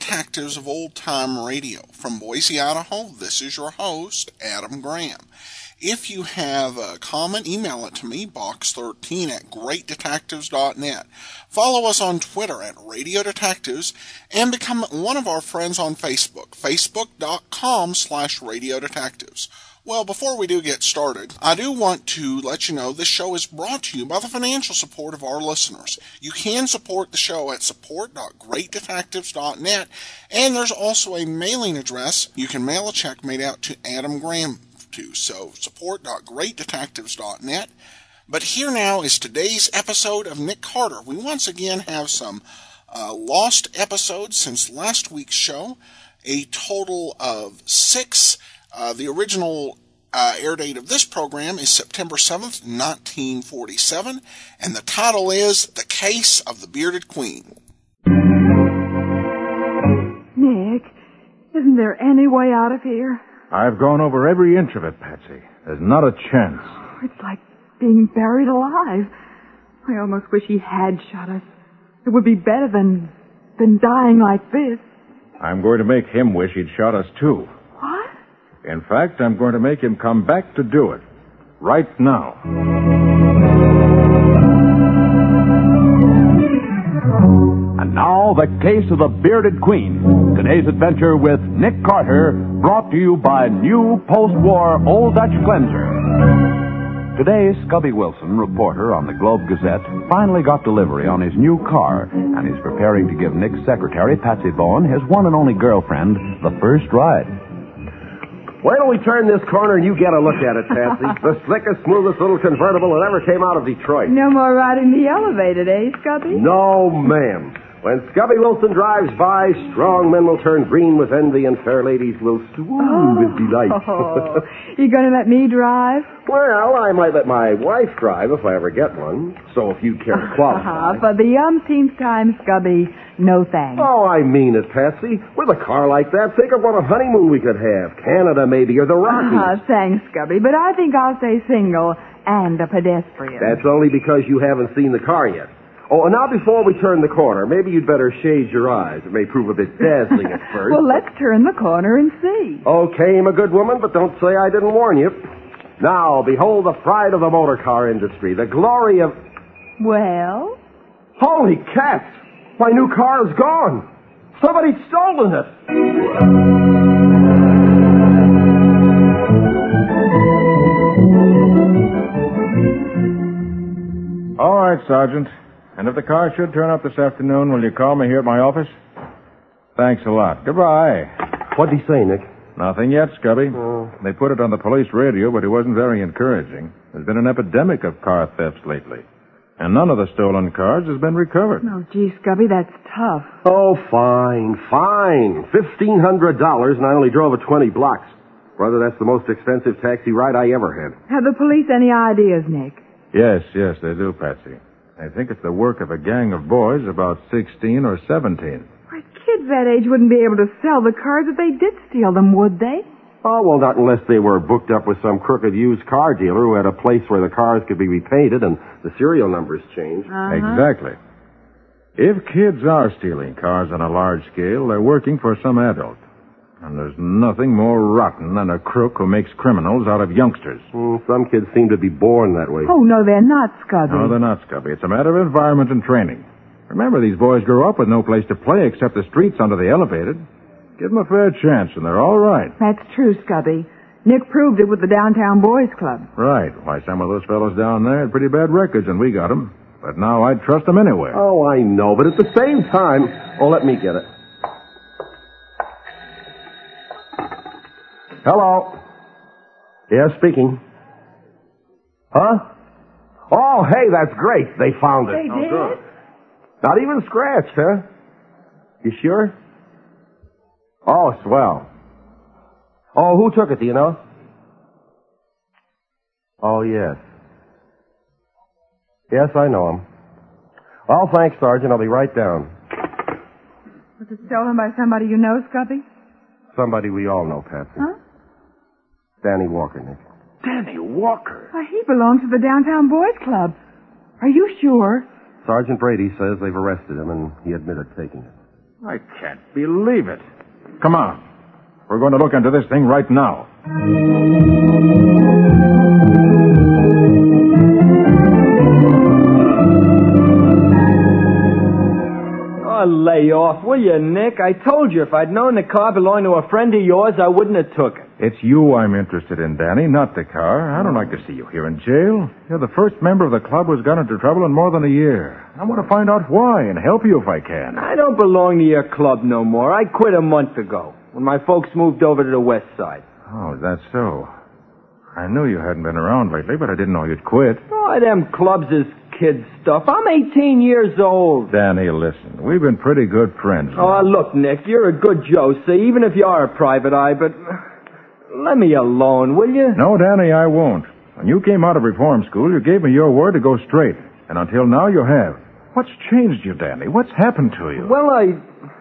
Detectives of Old Time Radio. From Boise, Idaho, this is your host, Adam Graham. If you have a comment, email it to me, box13@greatdetectives.net. Follow us on Twitter at Radio Detectives and become one of our friends on Facebook, facebook.com/Radio Detectives. Well, before we do get started, I do want to let you know this show is brought to you by the financial support of our listeners. You can support the show at support.greatdetectives.net, and there's also a mailing address. You can mail a check made out to Adam Graham to, so support.greatdetectives.net. But here now is today's episode of Nick Carter. We once again have some lost episodes since last week's show, a total of 6. The original air date of this program is September 7th, 1947, and the title is The Case of the Bearded Queen. Nick, isn't there any way out of here? I've gone over every inch of it, Patsy. There's not a chance. It's like being buried alive. I almost wish he had shot us. It would be better than dying like this. I'm going to make him wish he'd shot us, too. What? In fact, I'm going to make him come back to do it. Right now. And now, the case of the Bearded Queen. Today's adventure with Nick Carter, brought to you by new post-war Old Dutch Cleanser. Today, Scubby Wilson, reporter on the Globe Gazette, finally got delivery on his new car, and is preparing to give Nick's secretary, Patsy Bowen, his one and only girlfriend, the first ride. Wait till we turn this corner and you get a look at it, Patsy. The slickest, smoothest little convertible that ever came out of Detroit. No more riding the elevator, eh, Scubby? No, ma'am. When Scubby Wilson drives by, strong men will turn green with envy and fair ladies will swoon with delight. Oh, you going to let me drive? Well, I might let my wife drive if I ever get one. So if you care to qualify. For the umpteenth time, Scubby, no thanks. Oh, I mean it, Patsy. With a car like that, think of what a honeymoon we could have. Canada, maybe, or the Rockies. Thanks, Scubby, but I think I'll stay single and a pedestrian. That's only because you haven't seen the car yet. Oh, and now before we turn the corner, maybe you'd better shade your eyes. It may prove a bit dazzling at first. Well, let's turn the corner and see. Okay, my good woman, but don't say I didn't warn you. Now, behold the pride of the motor car industry, the glory of... Well? Holy cats! My new car is gone! Somebody's stolen it! All right, Sergeant. And if the car should turn up this afternoon, will you call me here at my office? Thanks a lot. Goodbye. What'd he say, Nick? Nothing yet, Scubby. They put it on the police radio, but it wasn't very encouraging. There's been an epidemic of car thefts lately. And none of the stolen cars has been recovered. Oh, gee, Scubby, that's tough. Oh, fine. $1,500, and I only drove it 20 blocks. Brother, that's the most expensive taxi ride I ever had. Have the police any ideas, Nick? Yes, they do, Patsy. They think it's the work of a gang of boys about 16 or 17. Why, kids that age wouldn't be able to sell the cars if they did steal them, would they? Oh, well, not unless they were booked up with some crooked used car dealer who had a place where the cars could be repainted and the serial numbers changed. Exactly. If kids are stealing cars on a large scale, they're working for some adult. And there's nothing more rotten than a crook who makes criminals out of youngsters. Some kids seem to be born that way. Oh, no, they're not, Scubby. No, they're not, Scubby. It's a matter of environment and training. Remember, these boys grow up with no place to play except the streets under the elevated. Give them a fair chance, and they're all right. That's true, Scubby. Nick proved it with the Downtown Boys Club. Right. Why, some of those fellows down there had pretty bad records, and we got them. But now I'd trust them anyway. Oh, I know, but at the same time... Oh, let me get it. Hello. Yeah, speaking. Huh? Oh, hey, that's great. They found it. They did? Good. Not even scratched, huh? You sure? Oh, swell. Oh, who took it, do you know? Oh, yes. Yes, I know him. Well, thanks, Sergeant. I'll be right down. Was it stolen by somebody you know, Scubby? Somebody we all know, Patsy. Huh? Danny Walker, Nick. Danny Walker? Why, he belongs to the Downtown Boys Club. Are you sure? Sergeant Brady says they've arrested him, and he admitted taking it. I can't believe it. Come on. We're going to look into this thing right now. Oh, lay off, will you, Nick? I told you if I'd known the car belonged to a friend of yours, I wouldn't have took it. It's you I'm interested in, Danny, not the car. I don't like to see you here in jail. You're the first member of the club who's got into trouble in more than a year. I want to find out why and help you if I can. I don't belong to your club no more. I quit a month ago when my folks moved over to the west side. Oh, is that so? I knew you hadn't been around lately, but I didn't know you'd quit. Oh, them clubs is kid stuff. I'm 18 years old. Danny, listen, we've been pretty good friends now. Oh, look, Nick, you're a good Joe, see, even if you are a private eye, but let me alone, will you? No, Danny, I won't. When you came out of reform school, you gave me your word to go straight. And until now, you have. What's changed you, Danny? What's happened to you? Well, I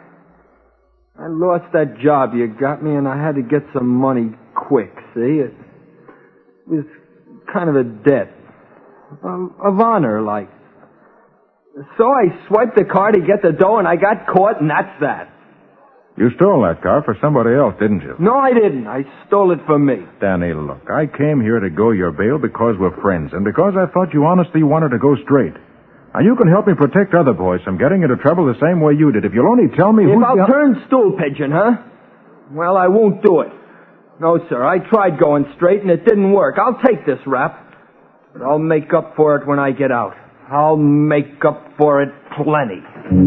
lost that job you got me, and I had to get some money quick, see? It was kind of a debt. Of honor, like. So I swiped the car to get the dough, and I got caught, and that's that. You stole that car for somebody else, didn't you? No, I didn't. I stole it for me. Danny, look, I came here to go your bail because we're friends, and because I thought you honestly wanted to go straight. Now, you can help me protect other boys from getting into trouble the same way you did. If you'll only tell me who... If I'll turn stool pigeon, huh? Well, I won't do it. No, sir. I tried going straight, and it didn't work. I'll take this rap. But I'll make up for it when I get out. I'll make up for it plenty.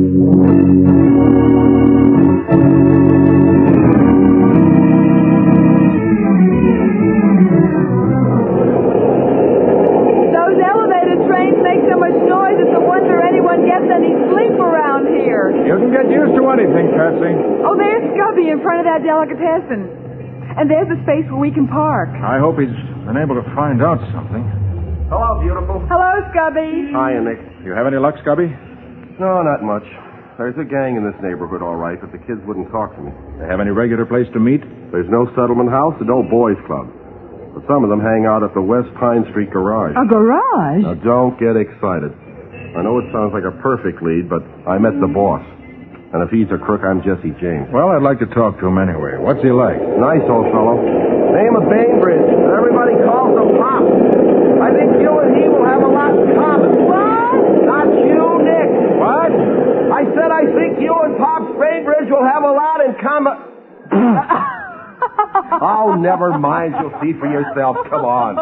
Those elevator trains make so much noise, it's a wonder anyone gets any sleep around here. You can get used to anything, Patsy. Oh, there's Scubby in front of that delicatessen. And there's the space where we can park. I hope he's been able to find out something. Hello, beautiful. Hello, Scubby. Hiya, Nick. You have any luck, Scubby? No, not much. There's a gang in this neighborhood, all right, but the kids wouldn't talk to me. They have any regular place to meet? There's no settlement house and no boys' club. But some of them hang out at the West Pine Street garage. A garage? Now, don't get excited. I know it sounds like a perfect lead, but I met the boss. And if he's a crook, I'm Jesse James. Well, I'd like to talk to him anyway. What's he like? Nice old fellow. Name of Bainbridge. Everybody calls him Pop. I think you and he will have a lot in common. What? Not you, Nick. What? I said I think you and Pops Bainbridge will have a lot in common. Oh, never mind. You'll see for yourself. Come on.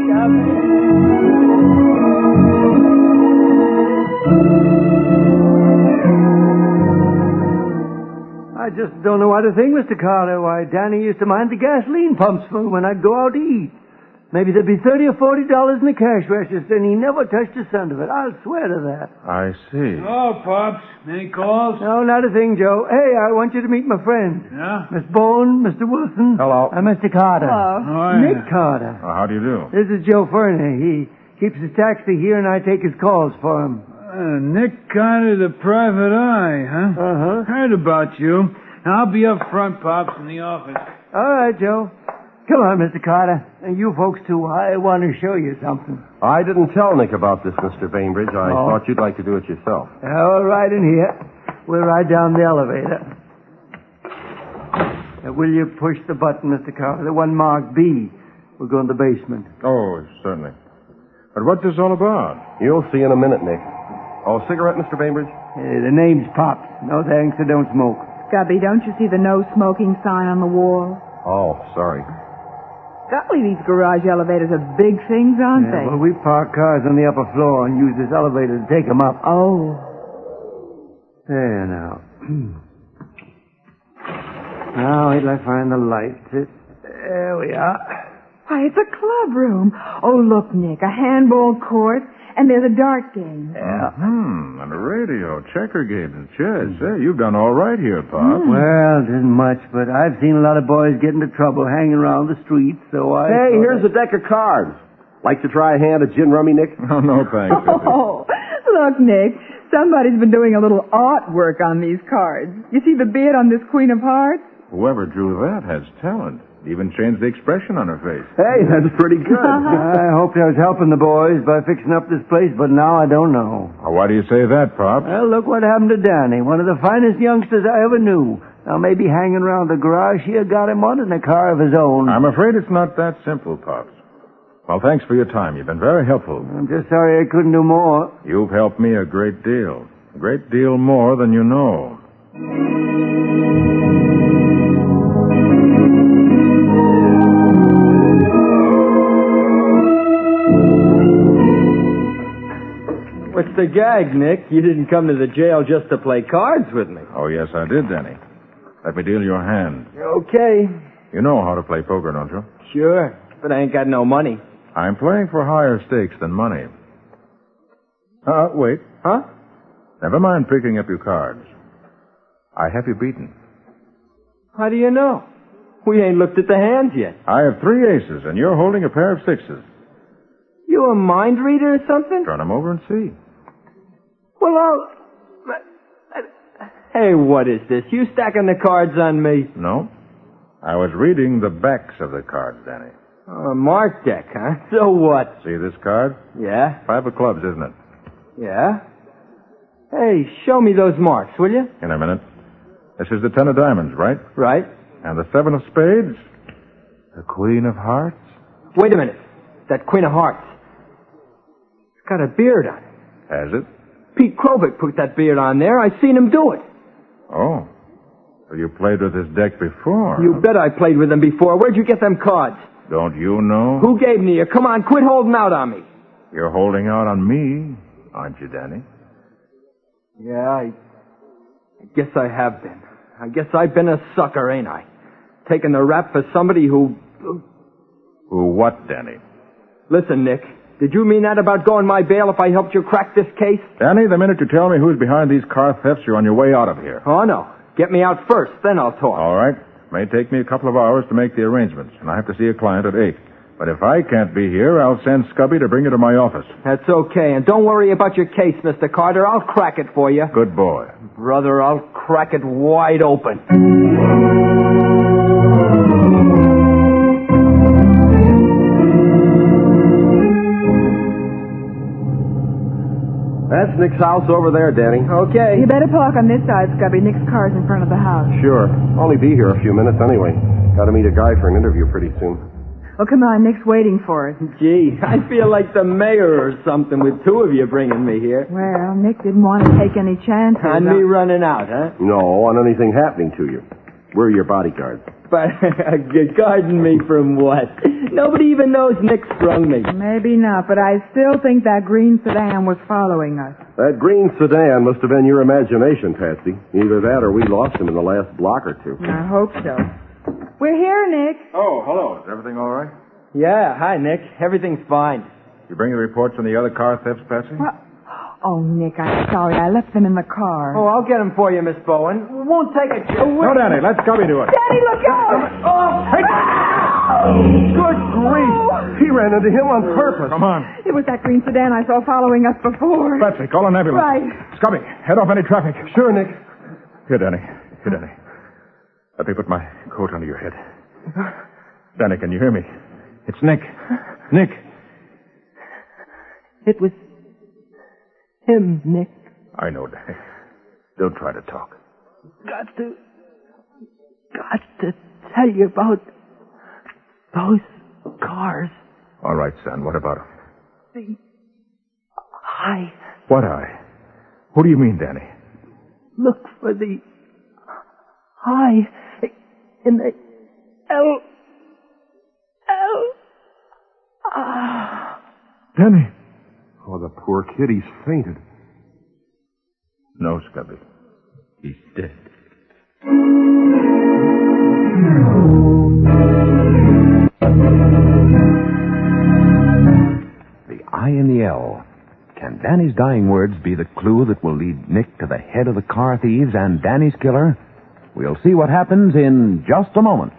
I just don't know what to think, Mr. Carter. Why, Danny used to mind the gasoline pumps for when I'd go out to eat. Maybe there'd be $30 or $40 in the cash register, and he never touched a cent of it. I'll swear to that. I see. Oh, Pops. Any calls? No, not a thing, Joe. Hey, I want you to meet my friend. Yeah? Miss Bone, Mr. Wilson. Hello. And Mr. Carter. Hello. Oh, Nick Carter. Well, how do you do? This is Joe Ferner. He keeps his taxi here, and I take his calls for him. Nick Carter, the private eye, huh? Uh-huh. Heard about you. I'll be up front, Pops, in the office. All right, Joe. Come on, Mr. Carter. And you folks, too. I want to show you something. I didn't tell Nick about this, Mr. Bainbridge. I thought you'd like to do it yourself. All right, in here. We'll ride down the elevator. Now, will you push the button, Mr. Carter? The one marked B. We'll go in the basement. Oh, certainly. But what's this all about? You'll see in a minute, Nick. Oh, cigarette, Mr. Bainbridge? Hey, the name's Pops. No thanks, I don't smoke. Scubby, don't you see the no smoking sign on the wall? Oh, sorry. Golly, these garage elevators are big things, aren't they? Well, we park cars on the upper floor and use this elevator to take them up. Oh. There now. Now, wait till I find the lights. There we are. Why, it's a club room. Oh, look, Nick, a handball court, and there's a dart game. Yeah. And a radio, checker games, and chess. Hey, you've done all right here, Pop. Well, it isn't much, but I've seen a lot of boys get into trouble hanging around the streets, so I... Hey, here's a deck of cards. Like to try a hand at gin rummy, Nick? Oh, no, thanks. Oh, look, Nick, somebody's been doing a little artwork on these cards. You see the beard on this Queen of Hearts? Whoever drew that has talent. Even changed the expression on her face. Hey, that's pretty good. I hoped I was helping the boys by fixing up this place, but now I don't know. Why do you say that, Pops? Well, look what happened to Danny, one of the finest youngsters I ever knew. Now, maybe hanging around the garage here got him one in a car of his own. I'm afraid it's not that simple, Pops. Well, thanks for your time. You've been very helpful. I'm just sorry I couldn't do more. You've helped me a great deal. A great deal more than you know. What's the gag, Nick? You didn't come to the jail just to play cards with me. Oh, yes, I did, Danny. Let me deal your hand. Okay. You know how to play poker, don't you? Sure, but I ain't got no money. I'm playing for higher stakes than money. Wait. Huh? Never mind picking up your cards. I have you beaten. How do you know? We ain't looked at the hands yet. I have 3 aces, and you're holding a pair of 6s. You a mind reader or something? Turn them over and see. Well, Hey, what is this? You stacking the cards on me? No. I was reading the backs of the cards, Danny. A mark deck, huh? So what? See this card? Yeah? 5 of clubs, isn't it? Yeah? Hey, show me those marks, will you? In a minute. This is the 10 of diamonds, right? Right. And the 7 of spades? The Queen of hearts? Wait a minute. That Queen of Hearts. It's got a beard on it. Has it? Pete Krovic put that beard on there. I seen him do it. Oh. So you played with this deck before? You bet I played with him before. Where'd you get them cards? Don't you know? Who gave them to you? Come on, quit holding out on me. You're holding out on me, aren't you, Danny? Yeah, I guess I have been. I guess I've been a sucker, ain't I? Taking the rap for somebody who... Who what, Danny? Listen, Nick, did you mean that about going my bail if I helped you crack this case? Danny, the minute you tell me who's behind these car thefts, you're on your way out of here. Oh, no. Get me out first, then I'll talk. All right. May take me a couple of hours to make the arrangements, and I have to see a client at 8. But if I can't be here, I'll send Scubby to bring you to my office. That's okay, and don't worry about your case, Mr. Carter. I'll crack it for you. Good boy. Brother, I'll crack it wide open. That's Nick's house over there, Danny. Okay. You better park on this side, Scubby. Nick's car's in front of the house. Sure. Only be here a few minutes anyway. Got to meet a guy for an interview pretty soon. Oh, come on. Nick's waiting for us. Gee, I feel like the mayor or something with 2 of you bringing me here. Well, Nick didn't want to take any chances. On me running out, huh? No, on anything happening to you. We're your bodyguards. But guarding me from what? Nobody even knows Nick sprung me. Maybe not, but I still think that green sedan was following us. That green sedan must have been your imagination, Patsy. Either that or we lost him in the last block or 2. I hope so. We're here, Nick. Oh, hello. Is everything all right? Yeah, hi, Nick. Everything's fine. You bring the reports on the other car thefts, Patsy? What? Oh, Nick, I'm sorry. I left them in the car. Oh, I'll get them for you, Miss Bowen. Won't take a chance. No, Danny. Let Scubby do it. Daddy, look out! Hey! Good grief! He ran into him on purpose. Come on. It was that green sedan I saw following us before. Patsy, call an ambulance. Right. Scubby, head off any traffic. Sure, Nick. Here, Danny. Here, Danny. Let me put my coat under your head. Danny, can you hear me? It's Nick. Nick. It was him, Nick. I know, Danny. Don't try to talk. Got to tell you about those cars. All right, son. What about them? I What eye? What do you mean, Danny? look for the I in the L. Danny. Oh, the poor kid. He's fainted. No, Scubby. He's dead. The I and the L. Can Danny's dying words be the clue that will lead Nick to the head of the car thieves and Danny's killer? We'll see what happens in just a moment.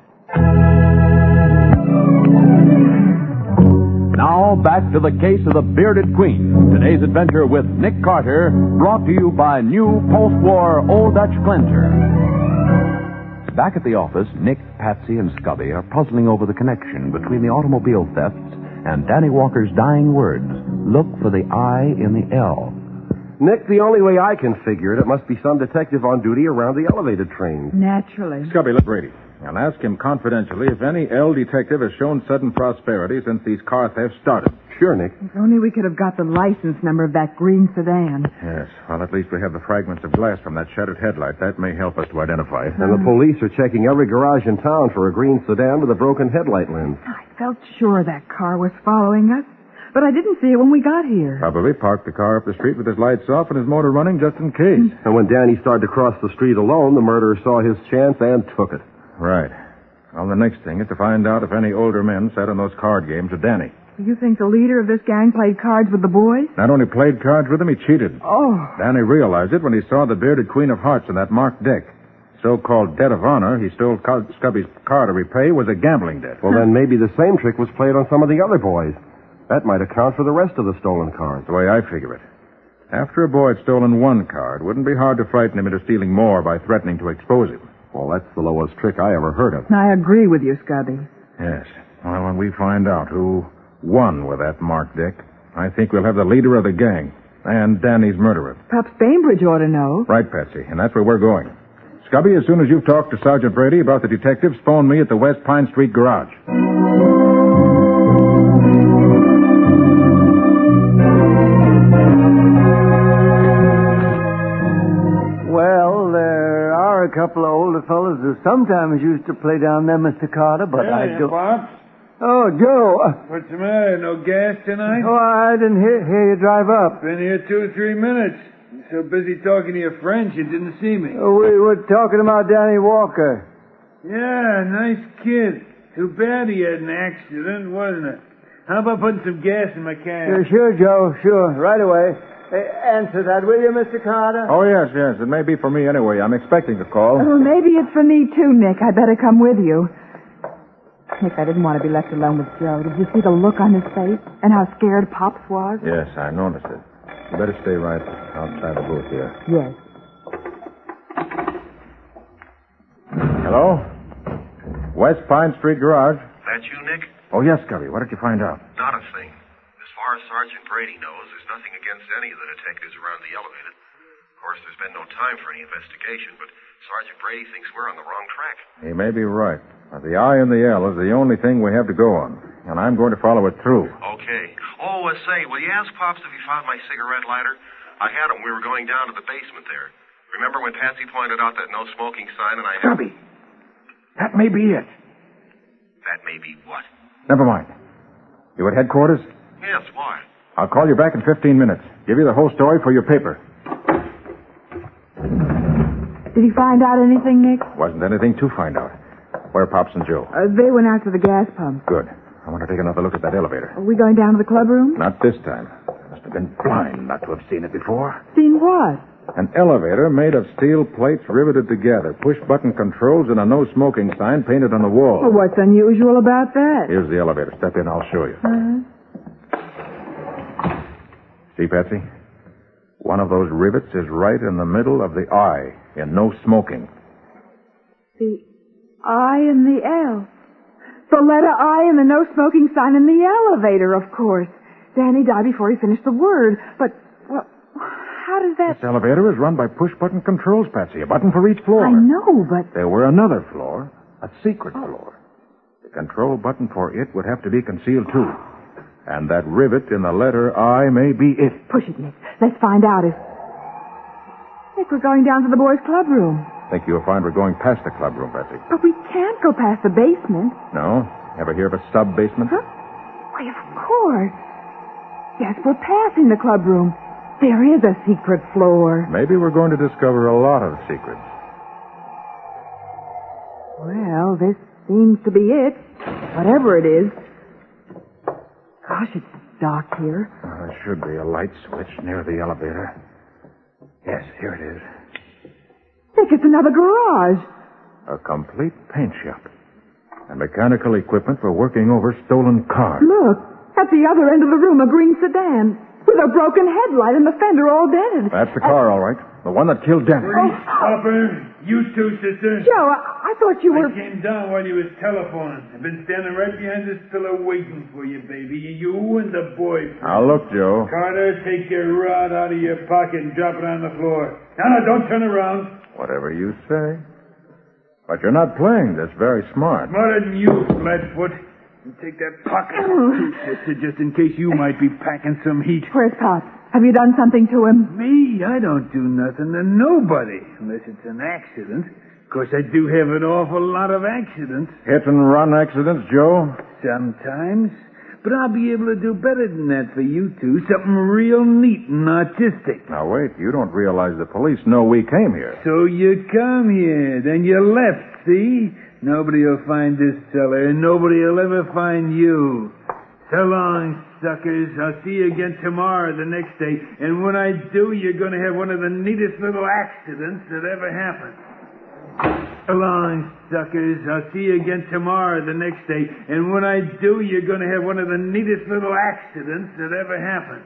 Now, back to the case of the Bearded Queen. Today's adventure with Nick Carter, brought to you by new post-war Old Dutch Cleanser. Back at the office, Nick, Patsy, and Scubby are puzzling over the connection between the automobile thefts and Danny Walker's dying words, "Look for the I in the L." Nick, the only way I can figure it must be some detective on duty around the elevated trains. Naturally. Scubby, look Brady. And ask him confidentially if any L detective has shown sudden prosperity since these car thefts started. Sure, Nick. If only we could have got the license number of that green sedan. Yes, well, at least we have the fragments of glass from that shattered headlight. That may help us to identify it. And the police are checking every garage in town for a green sedan with a broken headlight lens. I felt sure that car was following us, but I didn't see it when we got here. Probably parked the car up the street with his lights off and his motor running just in case. And when Danny started to cross the street alone, the murderer saw his chance and took it. Right. Well, the next thing is to find out if any older men sat on those card games with Danny. Do you think the leader of this gang played cards with the boys? Not only played cards with him, he cheated. Oh. Danny realized it when he saw the bearded Queen of Hearts in that marked deck. So-called debt of honor he stole Scubby's car to repay was a gambling debt. Well, then maybe the same trick was played on some of the other boys. That might account for the rest of the stolen cars. The way I figure it. After a boy had stolen one car, it wouldn't be hard to frighten him into stealing more by threatening to expose him. Well, that's the lowest trick I ever heard of. I agree with you, Scubby. Yes. Well, when we find out who won with that marked deck, I think we'll have the leader of the gang and Danny's murderer. Perhaps Bainbridge ought to know. Right, Patsy, and that's where we're going. Scubby, as soon as you've talked to Sergeant Brady about the detectives, phone me at the West Pine Street garage. Well, there are a couple of older fellas who sometimes used to play down there, Mr. Carter, but I don't... Pops. Oh, Joe. What's the matter? No gas tonight? Oh, I didn't hear you drive up. Been here 2 or 3 minutes. You're so busy talking to your friends, you didn't see me. We were talking about Danny Walker. Yeah, nice kid. Too bad he had an accident, wasn't it? How about putting some gas in my car? Sure, Joe, sure. Right away. Answer that, will you, Mr. Carter? Oh, yes. It may be for me anyway. I'm expecting a call. Oh, maybe it's for me, too, Nick. I'd better come with you. Nick, I didn't want to be left alone with Joe. Did you see the look on his face and how scared Pops was? Yes, I noticed it. You better stay right outside the booth here. Yes. Hello? West Pine Street Garage. That you, Nick? Oh, yes, Scubby. What did you find out? Not a thing. As far as Sergeant Brady knows, there's nothing against any of the detectives around the elevated. Of course, there's been no time for any investigation, but Sergeant Brady thinks we're on the wrong track. He may be right. The I and the L is the only thing we have to go on, and I'm going to follow it through. Okay. Oh, say, will you ask Pops if he found my cigarette lighter? I had him. We were going down to the basement there. Remember when Patsy pointed out that no smoking sign and I... Scubby, that may be it. That may be what? Never mind. You at headquarters? Yes, why? I'll call you back in 15 minutes. Give you the whole story for your paper. Did he find out anything, Nick? Wasn't anything to find out. Where are Pops and Joe? They went out to the gas pump. Good. I want to take another look at that elevator. Are we going down to the clubroom? Not this time. I must have been blind not to have seen it before. Seen what? An elevator made of steel plates riveted together, push-button controls, and a no-smoking sign painted on the wall. Well, what's unusual about that? Here's the elevator. Step in, I'll show you. See, Patsy? One of those rivets is right in the middle of the I in no smoking. The I and the L. The letter I and the no smoking sign in the elevator, of course. Danny died before he finished the word. But, well, how does that... This elevator is run by push-button controls, Patsy. A button for each floor. I know, but... There were another floor, a secret floor. The control button for it would have to be concealed, too. And that rivet in the letter I may be it. Push it, Nick. Let's find out if... Nick, we're going down to the boys' clubroom. Think you'll find we're going past the clubroom, Patsy. But we can't go past the basement. No? Ever hear of a sub-basement? Huh? Why, of course. Yes, we're passing the clubroom. There is a secret floor. Maybe we're going to discover a lot of secrets. Well, this seems to be it. Whatever it is. Gosh, it's dark here. There should be a light switch near the elevator. Yes, here it is. Nick, it's another garage. A complete paint shop. And mechanical equipment for working over stolen cars. Look, at the other end of the room, a green sedan. With a broken headlight and the fender all dented. That's the car, all right. The one that killed Danny. Papa, you too, sister. Joe, I thought you were... I came down while you was telephoning. I've been standing right behind this pillar waiting for you, baby. You and the boy. Now, look, Joe. Carter, take your rod out of your pocket and drop it on the floor. No, don't turn around. Whatever you say. But you're not playing this very smart. Smarter than you, Flatfoot. And take that pocket, sister, just in case you might be packing some heat. Where's Pop? Have you done something to him? Me? I don't do nothing to nobody, unless it's an accident. Of course, I do have an awful lot of accidents. Hit and run accidents, Joe? Sometimes. But I'll be able to do better than that for you two. Something real neat and artistic. Now, wait. You don't realize the police know we came here. So you come here, then you left, see? Nobody will find this cellar, and nobody will ever find you. So long, suckers. I'll see you again tomorrow, the next day. And when I do, you're going to have one of the neatest little accidents that ever happened. So long, suckers. I'll see you again tomorrow, the next day. And when I do, you're going to have one of the neatest little accidents that ever happened.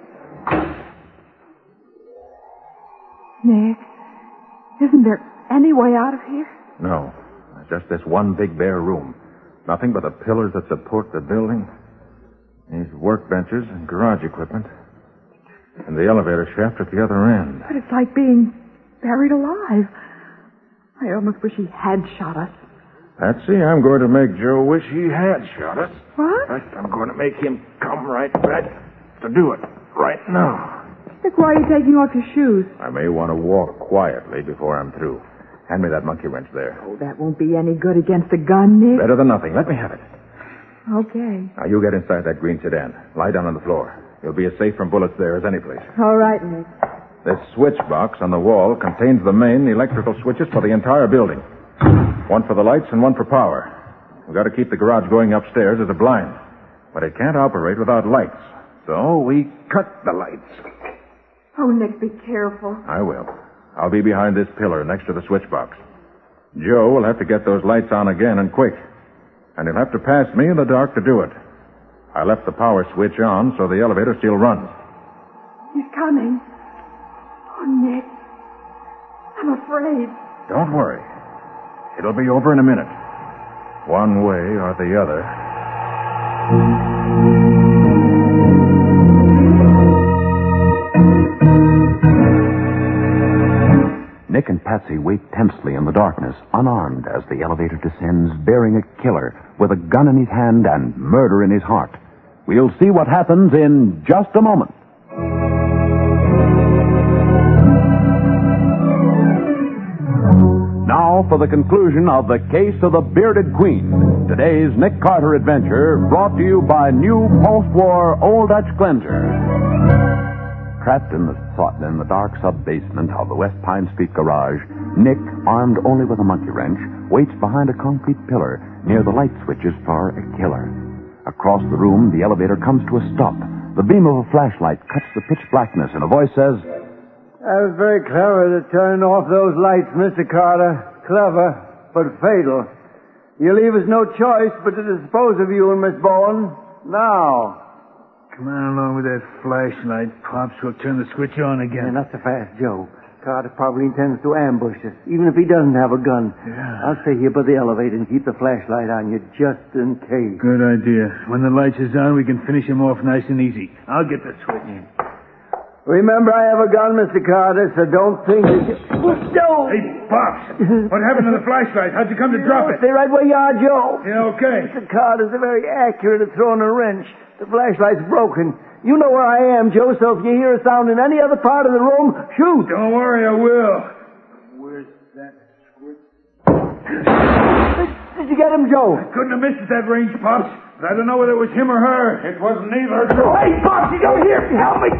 Nick, isn't there any way out of here? No. Just this one big bare room. Nothing but the pillars that support the building. These workbenches and garage equipment. And the elevator shaft at the other end. But it's like being buried alive. I almost wish he had shot us. Patsy, I'm going to make Joe wish he had shot us. What? I'm going to make him come right back to do it right now. Nick, why are you taking off your shoes? I may want to walk quietly before I'm through. Hand me that monkey wrench there. Oh, that won't be any good against a gun, Nick. Better than nothing. Let me have it. Okay. Now, you get inside that green sedan. Lie down on the floor. You'll be as safe from bullets there as any place. All right, Nick. This switch box on the wall contains the main electrical switches for the entire building. One for the lights and one for power. We've got to keep the garage going upstairs as a blind. But it can't operate without lights. So we cut the lights. Oh, Nick, be careful. I will. I'll be behind this pillar next to the switch box. Joe will have to get those lights on again and quick. And he'll have to pass me in the dark to do it. I left the power switch on so the elevator still runs. He's coming. Oh, Nick. I'm afraid. Don't worry. It'll be over in a minute. One way or the other. Nick and Patsy wait tensely in the darkness, unarmed, as the elevator descends, bearing a killer with a gun in his hand and murder in his heart. We'll see what happens in just a moment. Now for the conclusion of The Case of the Bearded Queen. Today's Nick Carter adventure brought to you by new post-war Old Dutch Cleanser. Trapped in the dark sub-basement of the West Pine Street garage, Nick, armed only with a monkey wrench, waits behind a concrete pillar near the light switches for a killer. Across the room, the elevator comes to a stop. The beam of a flashlight cuts the pitch blackness, and a voice says, That was very clever to turn off those lights, Mr. Carter. Clever, but fatal. You leave us no choice but to dispose of you and Miss Bowen. Now. Come on along with that flashlight, Pops. We'll turn the switch on again. Not so fast, Joe. Carter probably intends to ambush us, even if he doesn't have a gun. Yeah. I'll stay here by the elevator and keep the flashlight on you just in case. Good idea. When the lights is on, we can finish him off nice and easy. I'll get the switch. Remember, I have a gun, Mr. Carter, so don't think that you... Joe! Hey, Pops! What happened to the flashlight? How'd you come to drop it? Stay right where you are, Joe. Yeah, okay. Mr. Carter's very accurate at throwing a wrench. The flashlight's broken. You know where I am, Joe, so if you hear a sound in any other part of the room, shoot. Don't worry, I will. Where's that switch? Did you get him, Joe? Couldn't have missed at that range, Pops. But I don't know whether it was him or her. It wasn't either. Hey, Pops, you don't hear me. Help me.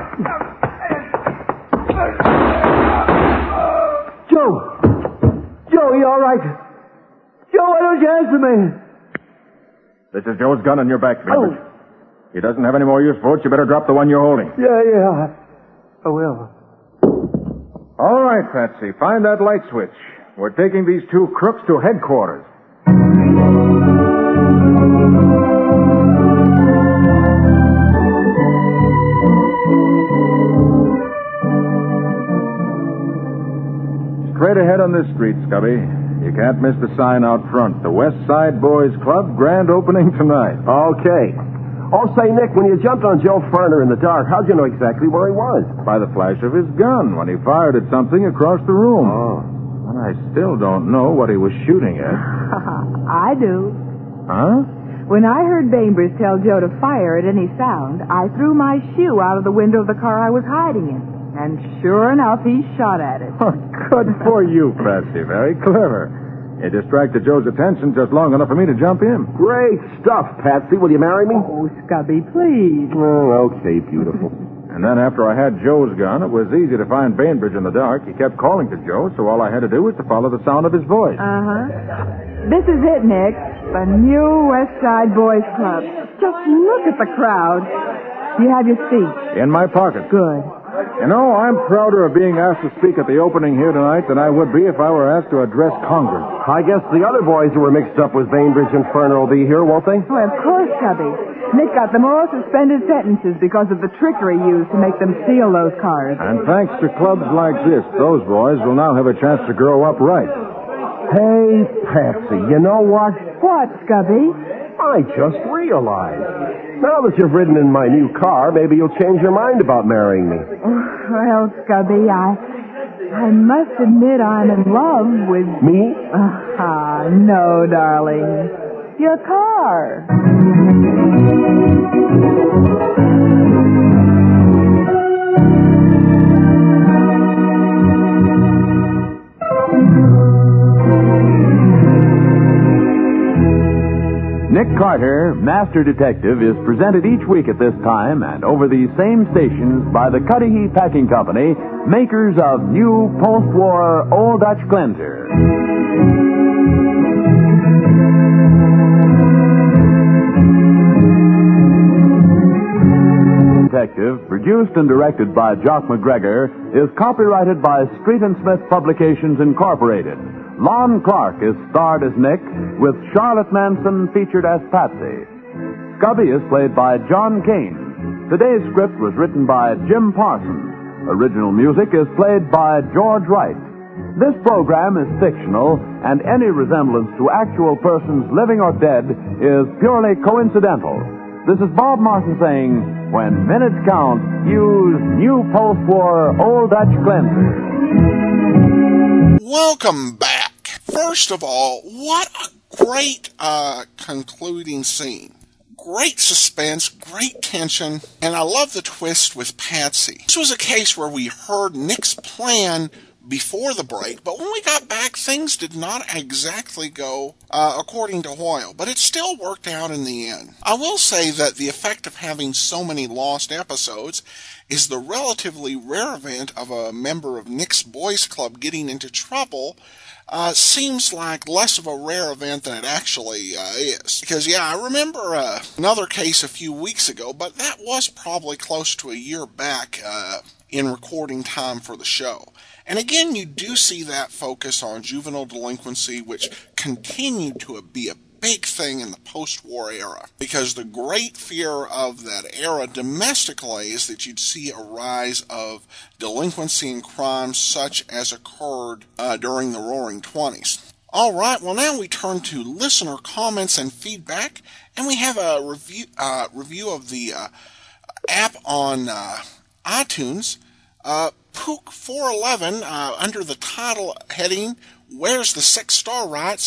Joe, you all right? Joe, why don't you answer me? This is Joe's gun on your back, Beavers. He doesn't have any more use for it. You better drop the one you're holding. Yeah. I will. All right, Patsy. Find that light switch. We're taking these two crooks to headquarters. Straight ahead on this street, Scubby. You can't miss the sign out front. The West Side Boys Club, grand opening tonight. Okay. Oh, say, Nick, when you jumped on Joe Ferner in the dark, how'd you know exactly where he was? By the flash of his gun when he fired at something across the room. Oh. And I still don't know what he was shooting at. I do. Huh? When I heard Bainbridge tell Joe to fire at any sound, I threw my shoe out of the window of the car I was hiding in. And sure enough, he shot at it. Oh, good for you, Patsy. Very clever. You distracted Joe's attention just long enough for me to jump in. Great stuff, Patsy. Will you marry me? Oh, Scubby, please. Oh, okay, beautiful. And then after I had Joe's gun, it was easy to find Bainbridge in the dark. He kept calling to Joe, so all I had to do was to follow the sound of his voice. Uh-huh. This is it, Nick. The new West Side Boys Club. Just look at the crowd. You have your seat. In my pocket. Good. You know, I'm prouder of being asked to speak at the opening here tonight than I would be if I were asked to address Congress. I guess the other boys who were mixed up with Bainbridge and Ferner will be here, won't they? Well, of course, Cubby. Nick got them all suspended sentences because of the trickery used to make them steal those cars. And thanks to clubs like this, those boys will now have a chance to grow up right. Hey, Patsy, you know what? What, Scubby? I just realized. Now that you've ridden in my new car, maybe you'll change your mind about marrying me. Well, Scubby, I must admit I'm in love with... Me? No, darling. Your car. Nick Carter, Master Detective, is presented each week at this time and over these same stations by the Cudahy Packing Company, makers of new post-war Old Dutch Cleanser. Detective, produced and directed by Jock McGregor, is copyrighted by Street and Smith Publications Incorporated. Lon Clark is starred as Nick, with Charlotte Manson featured as Patsy. Scubby is played by John Kane. Today's script was written by Jim Parsons. Original music is played by George Wright. This program is fictional, and any resemblance to actual persons living or dead is purely coincidental. This is Bob Martin saying, when minutes count, use new post-war Old Dutch Cleanser. Welcome back. First of all, what a great concluding scene. Great suspense, great tension, and I love the twist with Patsy. This was a case where we heard Nick's plan before the break, but when we got back, things did not exactly go according to Hoyle, but it still worked out in the end. I will say that the effect of having so many lost episodes is the relatively rare event of a member of Nick's Boys Club getting into trouble seems like less of a rare event than it actually is. Because, yeah, I remember another case a few weeks ago, but that was probably close to a year back in recording time for the show. And again, you do see that focus on juvenile delinquency, which continued to be a big thing in the post-war era. Because the great fear of that era domestically is that you'd see a rise of delinquency and crime such as occurred during the Roaring '20s. All right, well now we turn to listener comments and feedback, and we have a review of the app on iTunes. Pook 411 under the title heading, Where's the 6-Star writes,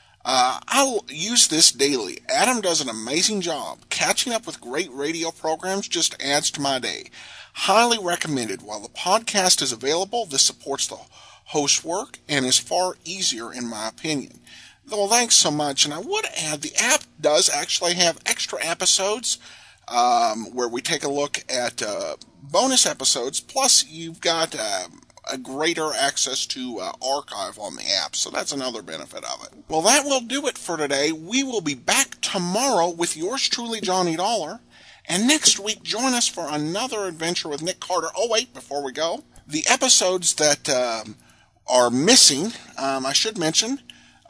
I'll use this daily. Adam does an amazing job. Catching up with great radio programs just adds to my day. Highly recommended. While the podcast is available, this supports the host's work and is far easier in my opinion. Well, thanks so much. And I would add, the app does actually have extra episodes where we take a look at bonus episodes, plus you've got a greater access to archive on the app, so that's another benefit of it. Well, that will do it for today. We will be back tomorrow with yours truly, Johnny Dollar, and next week join us for another adventure with Nick Carter. Oh wait, before we go, the episodes that are missing, I should mention,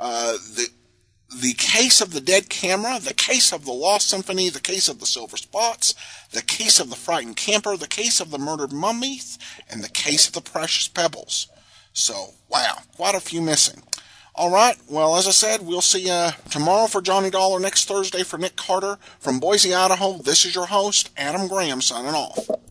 the Case of the Dead Camera, the Case of the Lost Symphony, the Case of the Silver Spots, the Case of the Frightened Camper, the Case of the Murdered Mummies, and the Case of the Precious Pebbles. So, wow, quite a few missing. All right. Well, as I said, we'll see you tomorrow for Johnny Dollar, next Thursday for Nick Carter. From Boise, Idaho, this is your host, Adam Graham, signing off.